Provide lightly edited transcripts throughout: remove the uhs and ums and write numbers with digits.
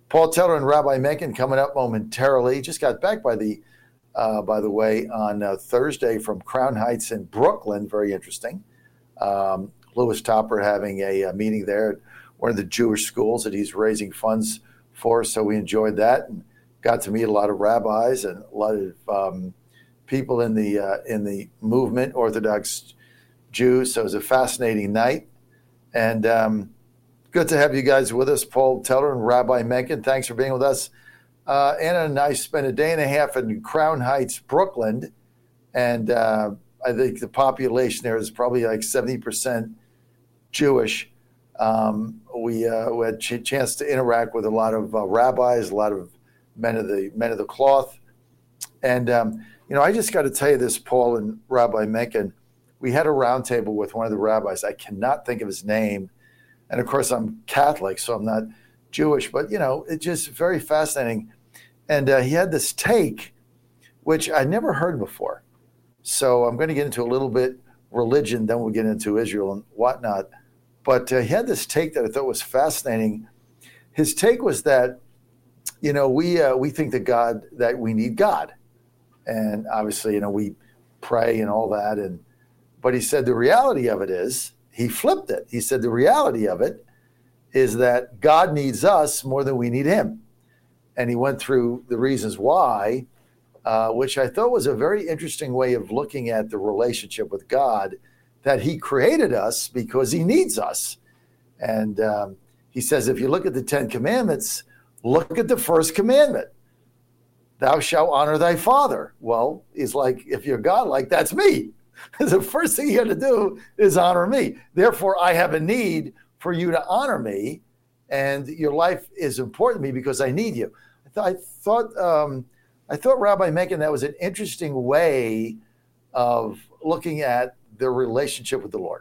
Paul Teller and Rabbi Menken coming up momentarily. Just got back by the way, on Thursday from Crown Heights in Brooklyn. Very interesting. Louis Topper having a meeting there at one of the Jewish schools that he's raising funds for. So we enjoyed that and got to meet a lot of rabbis and a lot of people in the movement, Orthodox Jews. So it was a fascinating night. And good to have you guys with us, Paul Teller and Rabbi Menken. Thanks for being with us. Anna and I spent a day and a half in Crown Heights, Brooklyn. And I think the population there is probably like 70% Jewish. We had a chance to interact with a lot of rabbis, a lot of men of the cloth. And, I just got to tell you this, Paul and Rabbi Menken. We had a roundtable with one of the rabbis. I cannot think of his name. And, of course, I'm Catholic, so I'm not Jewish. But, it's just very fascinating. And he had this take, which I never heard before. So I'm going to get into a little bit religion, then we'll get into Israel and whatnot. But he had this take that I thought was fascinating. His take was that, we think that we need God. And obviously, we pray and all that. But he said the reality of it is, he flipped it. He said the reality of it is that God needs us more than we need him. And he went through the reasons why, which I thought was a very interesting way of looking at the relationship with God, that he created us because he needs us. And he says, if you look at the 10 Commandments, look at the first commandment. Thou shalt honor thy father. Well, he's like, if you're God, that's me. The first thing you got to do is honor me. Therefore, I have a need for you to honor me, and your life is important to me because I need you. I thought Rabbi Menken, that was an interesting way of looking at the relationship with the Lord.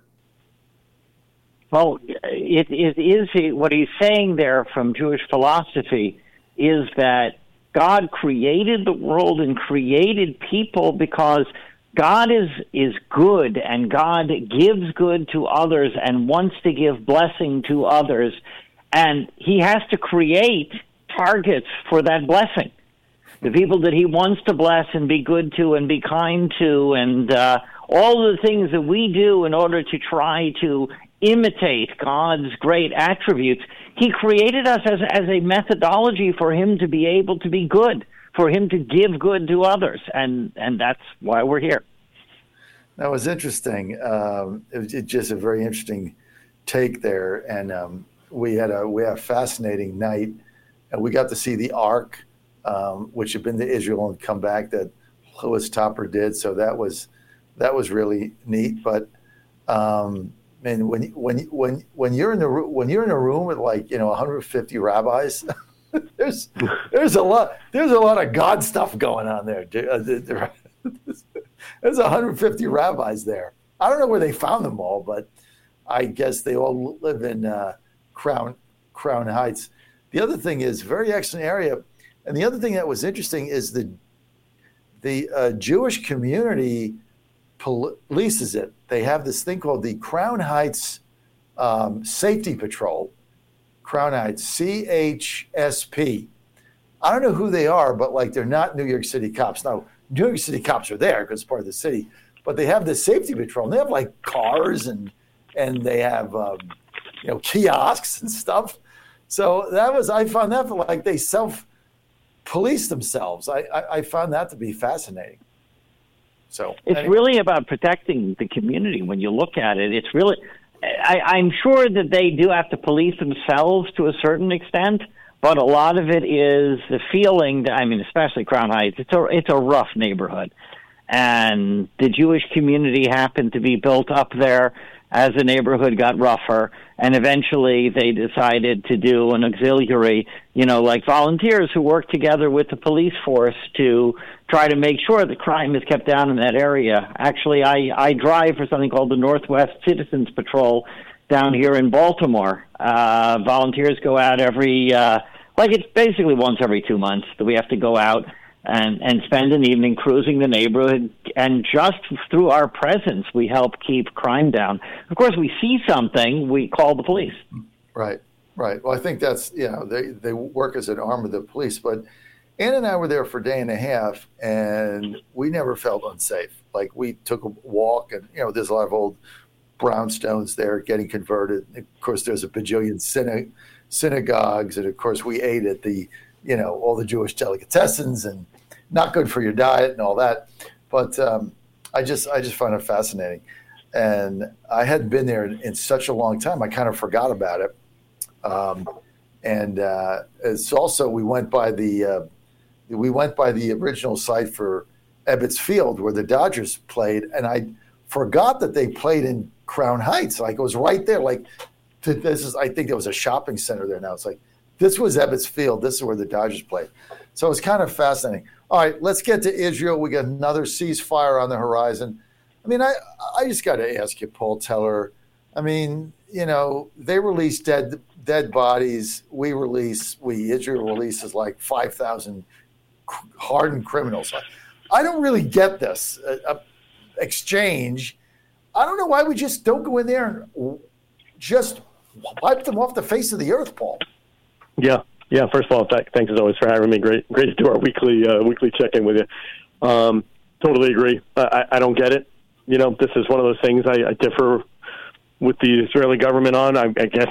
Well, it is what he's saying there from Jewish philosophy is that God created the world and created people because God is good, and God gives good to others and wants to give blessing to others, and he has to create targets for that blessing. The people that he wants to bless and be good to and be kind to, and all the things that we do in order to try to imitate God's great attributes. He created us as a methodology for him to be able to be good, for him to give good to others, and that's why we're here. That was interesting. It was just a very interesting take there, and we had a fascinating night, and we got to see the Ark, which had been to Israel and come back, that Louis Topper did. So that was really neat. But man, when you're in a room with 150 rabbis, there's a lot of God stuff going on there. There's 150 rabbis there. I don't know where they found them all, but I guess they all live in Crown Heights. The other thing is, very excellent area. And the other thing that was interesting is the Jewish community polices it. They have this thing called the Crown Heights Safety Patrol, Crown Heights, CHSP. I don't know who they are, but they're not New York City cops. Now, New York City cops are there because it's part of the city, but they have this safety patrol. And they have cars and they have kiosks and stuff. So I found that they self-police themselves. I found that to be fascinating. So it's really about protecting the community. When you look at it, it's really, I'm sure that they do have to police themselves to a certain extent, but a lot of it is the feeling that, especially Crown Heights, it's a rough neighborhood. And the Jewish community happened to be built up there as the neighborhood got rougher, and eventually they decided to do an auxiliary, volunteers who work together with the police force to try to make sure that crime is kept down in that area. Actually, I drive for something called the Northwest Citizens Patrol down here in Baltimore. Volunteers go out it's basically once every 2 months that we have to go out and spend an evening cruising the neighborhood, and just through our presence, we help keep crime down. Of course, we see something, we call the police. Right. Right. Well, I think that's, they work as an arm of the police. But Ann and I were there for a day and a half, and we never felt unsafe. Like, we took a walk, and, there's a lot of old brownstones there getting converted. Of course, there's a bajillion synagogues. And, of course, we ate at the, all the Jewish delicatessens, and not good for your diet and all that. But I just find it fascinating. And I hadn't been there in such a long time. I kind of forgot about it. And it's also, we went by the original site for Ebbets Field where the Dodgers played, and I forgot that they played in Crown Heights. Like, it was right there. Like, I think there was a shopping center there now. It's like, this was Ebbets Field. This is where the Dodgers played. So it's kind of fascinating. All right, let's get to Israel. We got another ceasefire on the horizon. I mean, I just got to ask you, Paul Teller. I mean, they release dead bodies. Israel releases like 5,000 hardened criminals. I don't really get this exchange. I don't know why we just don't go in there and just wipe them off the face of the earth, Paul. Yeah. First of all, thanks as always for having me. Great to do our weekly check-in with you. Totally agree. I don't get it. This is one of those things I differ with the Israeli government on. I guess,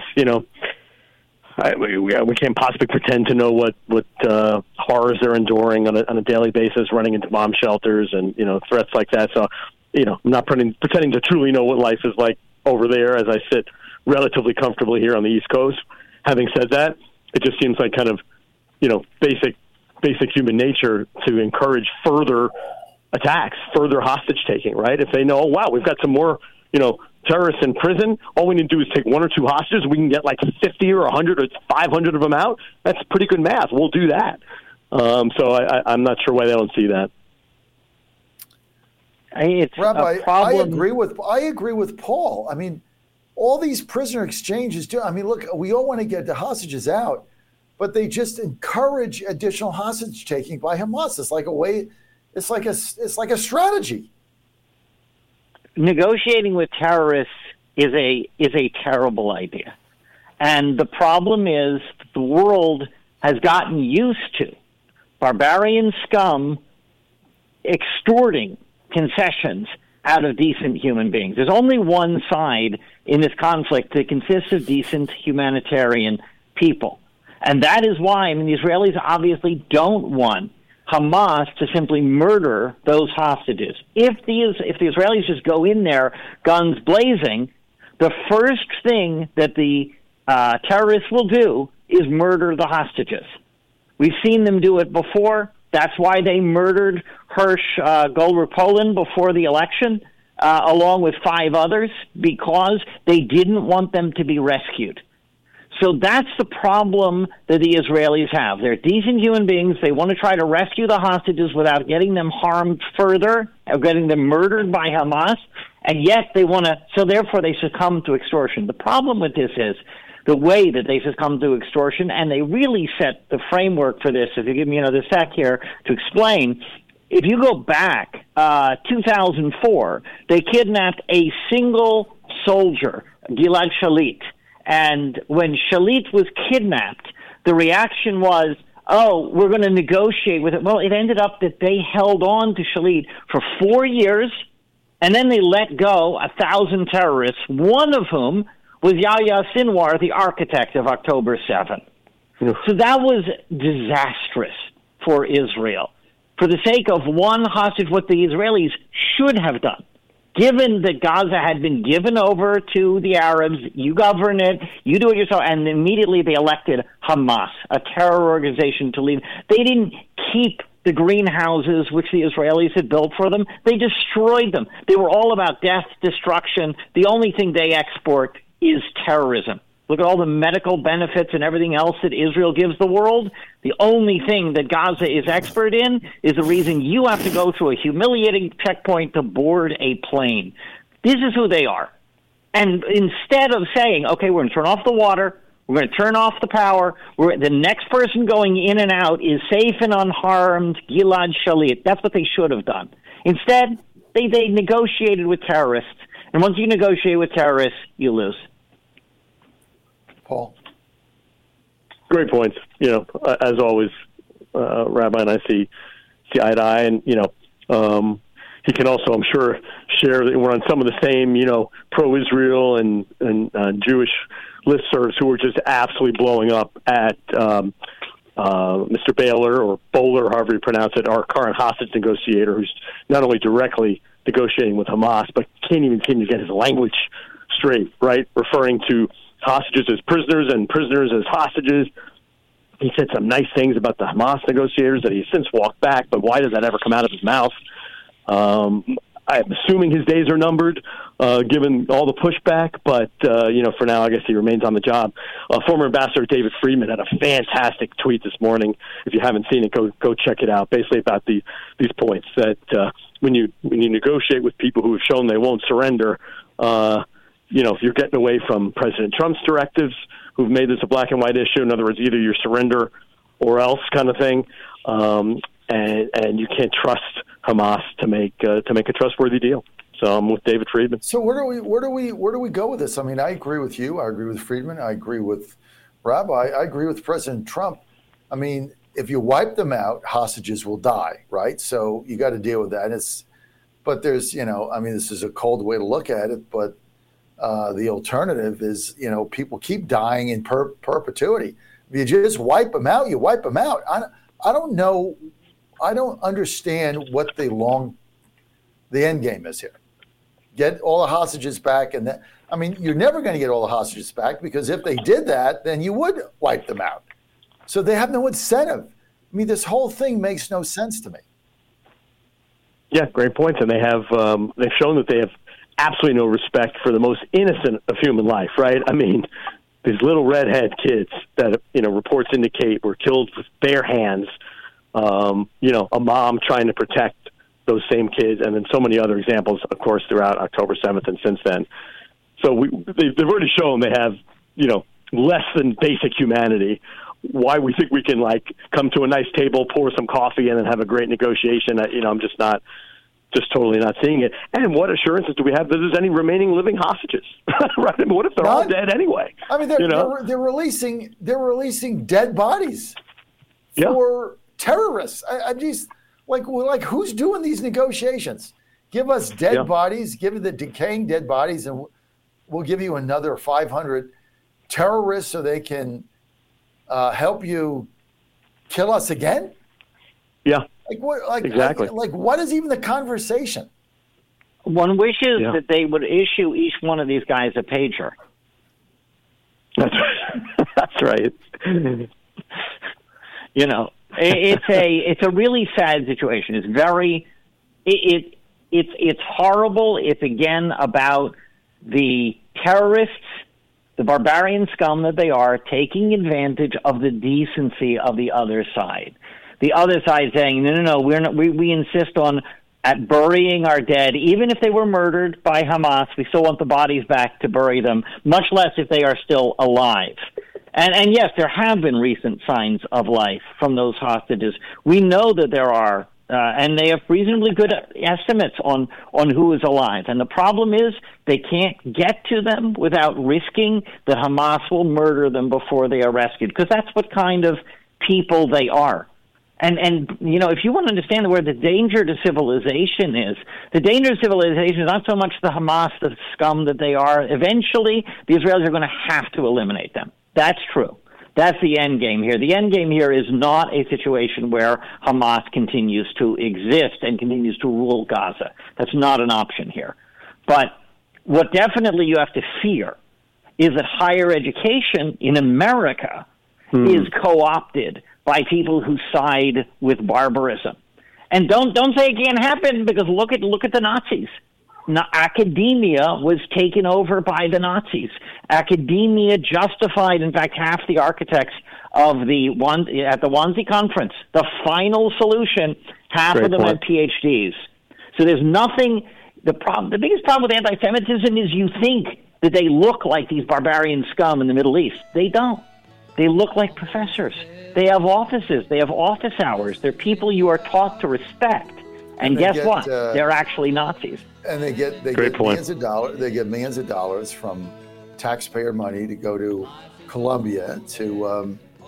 we can't possibly pretend to know what horrors they're enduring on a daily basis, running into bomb shelters and, threats like that. So, I'm not pretending to truly know what life is like over there as I sit relatively comfortably here on the East Coast. Having said that, it just seems like kind of, basic human nature to encourage further attacks, further hostage taking, right? If they know, oh, wow, we've got some more, terrorists in prison, all we need to do is take one or two hostages. We can get like 50 or 100 or 500 of them out. That's pretty good math. We'll do that. So I'm not sure why they don't see that. It's Rabbi, a problem. I agree with Paul. I mean, all these prisoner exchanges do. I mean, look, we all want to get the hostages out, but they just encourage additional hostage taking by Hamas. It's like a way. It's like a strategy. Negotiating with terrorists is a terrible idea, and the problem is the world has gotten used to barbarian scum extorting concessions out of decent human beings. There's only one side in this conflict that consists of decent humanitarian people, and that is why, the Israelis obviously don't want Hamas to simply murder those hostages. If the Israelis just go in there guns blazing, the first thing that the terrorists will do is murder the hostages. We've seen them do it before. That's why they murdered Hirsch Goldberg-Polin before the election, along with 5 others, because they didn't want them to be rescued. So that's the problem that the Israelis have. They're decent human beings. They want to try to rescue the hostages without getting them harmed further or getting them murdered by Hamas, and yet so therefore they succumb to extortion. The problem with this is the way that they succumb to extortion, and they really set the framework for this. If you give me another sec here to explain, if you go back 2004, they kidnapped a single soldier, Gilad Shalit. And when Shalit was kidnapped, the reaction was, oh, we're going to negotiate with it. Well, it ended up that they held on to Shalit for 4 years, and then they let go 1,000 terrorists, one of whom was Yahya Sinwar, the architect of October 7. So that was disastrous for Israel. For the sake of one hostage, what the Israelis should have done, given that Gaza had been given over to the Arabs, you govern it, you do it yourself, and immediately they elected Hamas, a terror organization, to lead. They didn't keep the greenhouses which the Israelis had built for them. They destroyed them. They were all about death, destruction. The only thing they export is terrorism. Look at all the medical benefits and everything else that Israel gives the world. The only thing that Gaza is expert in is the reason you have to go through a humiliating checkpoint to board a plane. This is who they are. And instead of saying, okay, we're going to turn off the water, we're going to turn off the power, the next person going in and out is safe and unharmed, Gilad Shalit. That's what they should have done. Instead, they negotiated with terrorists. And once you negotiate with terrorists, you lose. Paul? Great points. As always, Rabbi and I see eye to eye, and he can also, I'm sure, share that we're on some of the same, pro-Israel and Jewish listservs who are just absolutely blowing up at Mr. Baylor, or Bowler, however you pronounce it, our current hostage negotiator, who's not only directly negotiating with Hamas, but can't even seem to get his language straight, right? Referring to hostages as prisoners and prisoners as hostages. He said some nice things about the Hamas negotiators that he's since walked back, but why does that ever come out of his mouth? I'm assuming his days are numbered, given all the pushback, but, for now, I guess he remains on the job. Former Ambassador David Friedman had a fantastic tweet this morning. If you haven't seen it, go check it out, basically about these points, that when you negotiate with people who have shown they won't surrender, if you're getting away from President Trump's directives, who've made this a black and white issue, in other words, either you surrender or else kind of thing, and you can't trust Hamas to make a trustworthy deal. So I'm with David Friedman. So where do we go with this? I mean, I agree with you. I agree with Friedman. I agree with Rabbi. I agree with President Trump. I mean, if you wipe them out, hostages will die, right? So you got to deal with that. But there's, this is a cold way to look at it, but the alternative is, people keep dying in perpetuity. If you just wipe them out, you wipe them out. I don't know. I don't understand what the end game is here. Get all the hostages back, and then, you're never going to get all the hostages back, because if they did that, then you would wipe them out. So they have no incentive. This whole thing makes no sense to me. Yeah, great points, and they've shown that they have absolutely no respect for the most innocent of human life, right? These little redhead kids that, reports indicate were killed with bare hands, a mom trying to protect those same kids, and then so many other examples, of course, throughout October 7th and since then. So they've already shown they have, less than basic humanity. Why we think we can, come to a nice table, pour some coffee, and then have a great negotiation, I'm just totally not seeing it. And what assurances do we have that there's any remaining living hostages? Right? What if they're all dead anyway? They're releasing dead bodies for terrorists. I'm just who's doing these negotiations? Give us dead bodies, give the decaying dead bodies, and we'll give you another 500 terrorists so they can help you kill us again? Yeah. Exactly. What is even the conversation? One wishes that they would issue each one of these guys a pager. That's right. That's right. It's a really sad situation. It's very, it's horrible. It's again about the terrorists, the barbarian scum that they are, taking advantage of the decency of the other side. The other side saying, no, we insist on at burying our dead, even if they were murdered by Hamas. We still want the bodies back to bury them, much less if they are still alive. And yes, there have been recent signs of life from those hostages. We know that there are, and they have reasonably good estimates on who is alive. And the problem is they can't get to them without risking that Hamas will murder them before they are rescued, because that's what kind of people they are. And if you want to understand where the danger to civilization is, the danger to civilization is not so much the Hamas, the scum that they are. Eventually, the Israelis are going to have to eliminate them. That's true. That's the end game here. The end game here is not a situation where Hamas continues to exist and continues to rule Gaza. That's not an option here. But what definitely you have to fear is that higher education in America is co-opted by people who side with barbarism. And don't say it can't happen, because look at the Nazis. Now, academia was taken over by the Nazis. Academia justified, in fact, half the architects of at the Wannsee Conference. The final solution, half of them had PhDs. So there's nothing. The biggest problem with anti-Semitism is you think that they look like these barbarian scum in the Middle East. They don't. They look like professors. They have offices. They have office hours. They're people you are taught to respect. And guess what? They're actually Nazis. And they get millions of dollars. They get millions of dollars from taxpayer money to go to Colombia to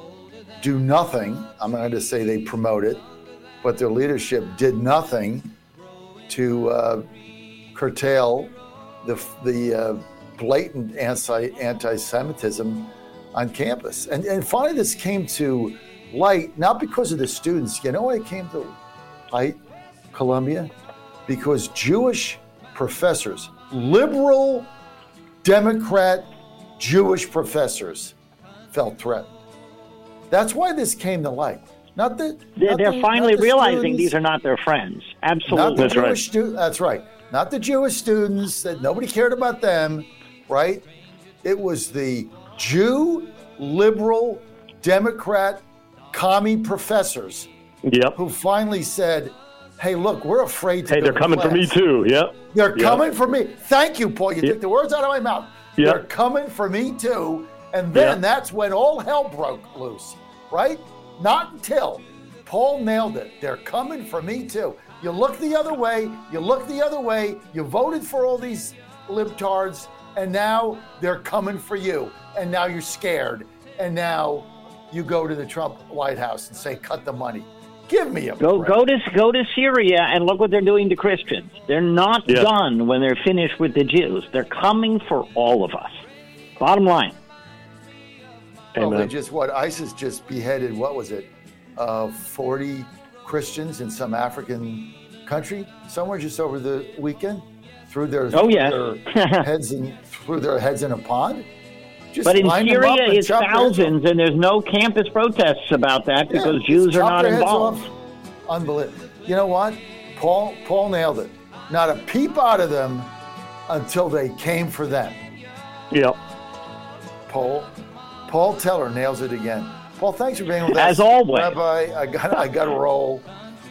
do nothing. I'm not going to say they promote it, but their leadership did nothing to curtail the blatant anti-Semitism on campus. And finally, this came to light, not because of the students. You know why it came to light, Columbia? Because Jewish professors, liberal Democrat Jewish professors, felt threatened. That's why this came to light. They're finally realizing students, these are not their friends. Absolutely. That's right. Not the Jewish students, that nobody cared about them, right? It was the Jew, liberal, Democrat, commie professors who finally said, hey, look, we're afraid to. Hey, they're coming for me too. Yep. They're coming for me. Thank you, Paul. You took the words out of my mouth. Yep. They're coming for me too. And then that's when all hell broke loose, right? Not until Paul nailed it. They're coming for me too. You look the other way. You voted for all these libtards, and now they're coming for you. And now you're scared. And now you go to the Trump White House and say, cut the money. Give me a break. Go to Syria and look what they're doing to Christians. They're not done when they're finished with the Jews. They're coming for all of us. Bottom line. Well, ISIS just beheaded, 40 Christians in some African country, somewhere just over the weekend, threw their heads in a pond. But in Syria, it's thousands, and there's no campus protests about that because Jews are not involved. Unbelievable. You know what? Paul nailed it. Not a peep out of them until they came for them. Yep. Paul Teller nails it again. Paul, thanks for being with us. As always. Rabbi, I got to roll.